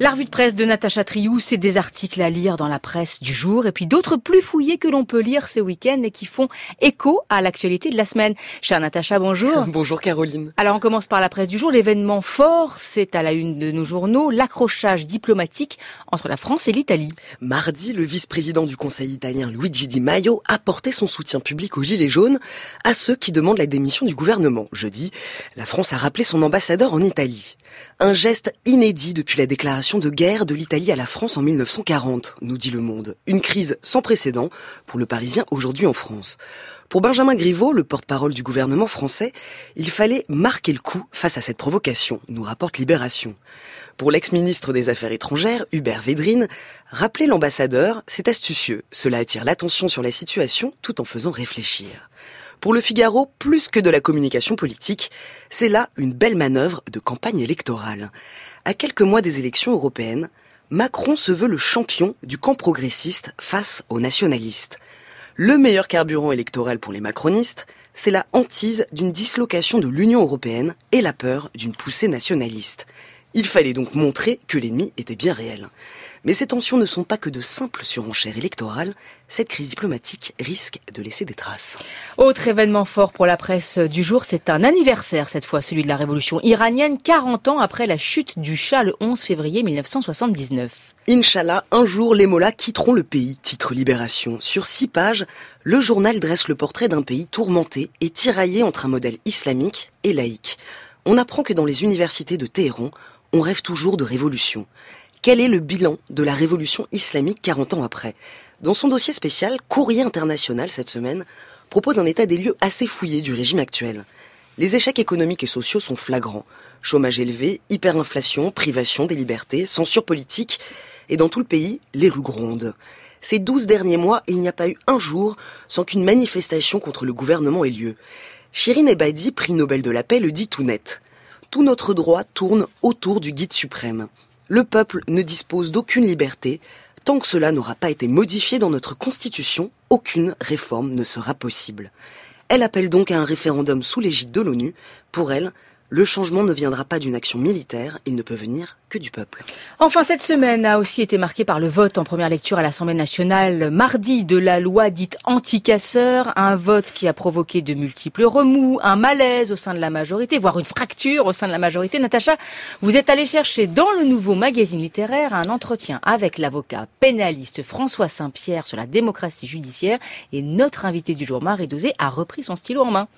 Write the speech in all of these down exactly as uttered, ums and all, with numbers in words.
La revue de presse de Natacha Triou, c'est des articles à lire dans la presse du jour et puis d'autres plus fouillés que l'on peut lire ce week-end et qui font écho à l'actualité de la semaine. Chère Natacha, bonjour. Bonjour Caroline. Alors on commence par la presse du jour. L'événement fort, c'est à la une de nos journaux, l'accrochage diplomatique entre la France et l'Italie. Mardi, le vice-président du Conseil italien Luigi Di Maio a porté son soutien public aux Gilets jaunes, à ceux qui demandent la démission du gouvernement. Jeudi, la France a rappelé son ambassadeur en Italie. Un geste inédit depuis la déclaration de guerre de l'Italie à la France en mille neuf cent quarante, nous dit Le Monde. Une crise sans précédent pour le Parisien aujourd'hui en France. Pour Benjamin Griveaux, le porte-parole du gouvernement français, il fallait marquer le coup face à cette provocation, nous rapporte Libération. Pour l'ex-ministre des Affaires étrangères, Hubert Védrine, rappeler l'ambassadeur, c'est astucieux. Cela attire l'attention sur la situation tout en faisant réfléchir. Pour Le Figaro, plus que de la communication politique, c'est là une belle manœuvre de campagne électorale. À quelques mois des élections européennes, Macron se veut le champion du camp progressiste face aux nationalistes. Le meilleur carburant électoral pour les macronistes, c'est la hantise d'une dislocation de l'Union européenne et la peur d'une poussée nationaliste. Il fallait donc montrer que l'ennemi était bien réel. Mais ces tensions ne sont pas que de simples surenchères électorales. Cette crise diplomatique risque de laisser des traces. Autre événement fort pour la presse du jour, c'est un anniversaire cette fois, celui de la révolution iranienne, quarante ans après la chute du Shah le onze février mille neuf cent soixante-dix-neuf. Inch'Allah, un jour les mollahs quitteront le pays, titre Libération. Sur six pages, le journal dresse le portrait d'un pays tourmenté et tiraillé entre un modèle islamique et laïque. On apprend que dans les universités de Téhéran, on rêve toujours de révolution. Quel est le bilan de la révolution islamique quarante ans après ? Dans son dossier spécial, Courrier International, cette semaine, propose un état des lieux assez fouillé du régime actuel. Les échecs économiques et sociaux sont flagrants. Chômage élevé, hyperinflation, privation des libertés, censure politique, et dans tout le pays, les rues grondent. Ces douze derniers mois, il n'y a pas eu un jour sans qu'une manifestation contre le gouvernement ait lieu. Shirin Ebadi, prix Nobel de la paix, le dit tout net. Tout notre droit tourne autour du guide suprême. Le peuple ne dispose d'aucune liberté. Tant que cela n'aura pas été modifié dans notre constitution, aucune réforme ne sera possible. Elle appelle donc à un référendum sous l'égide de l'ONU. Pour elle, le changement ne viendra pas d'une action militaire, il ne peut venir que du peuple. Enfin, cette semaine a aussi été marquée par le vote en première lecture à l'Assemblée nationale mardi de la loi dite anti-casseurs, un vote qui a provoqué de multiples remous, un malaise au sein de la majorité, voire une fracture au sein de la majorité. Natacha, vous êtes allée chercher dans le nouveau magazine littéraire un entretien avec l'avocat pénaliste François Saint-Pierre sur la démocratie judiciaire et notre invité du jour, Marie Dosé, a repris son stylo en main.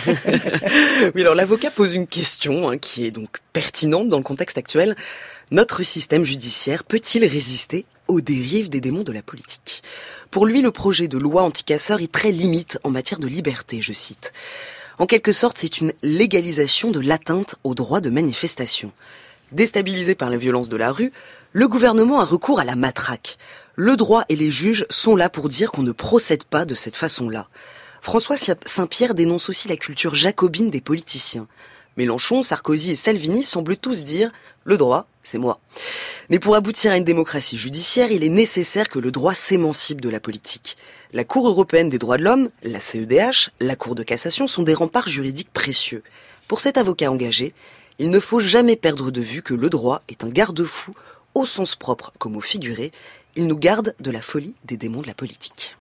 Oui, alors l'avocat pose une question hein, qui est donc pertinente dans le contexte actuel. Notre système judiciaire peut-il résister aux dérives des démons de la politique ? Pour lui, le projet de loi anti-casseurs est très limite en matière de liberté, je cite. En quelque sorte, c'est une légalisation de l'atteinte au droit de manifestation. Déstabilisé par la violence de la rue, le gouvernement a recours à la matraque. Le droit et les juges sont là pour dire qu'on ne procède pas de cette façon-là. François Saint-Pierre dénonce aussi la culture jacobine des politiciens. Mélenchon, Sarkozy et Salvini semblent tous dire « le droit, c'est moi ». Mais pour aboutir à une démocratie judiciaire, il est nécessaire que le droit s'émancipe de la politique. La Cour européenne des droits de l'homme, la C E D H, la Cour de cassation sont des remparts juridiques précieux. Pour cet avocat engagé, il ne faut jamais perdre de vue que le droit est un garde-fou, au sens propre comme au figuré. Il nous garde de la folie des démons de la politique.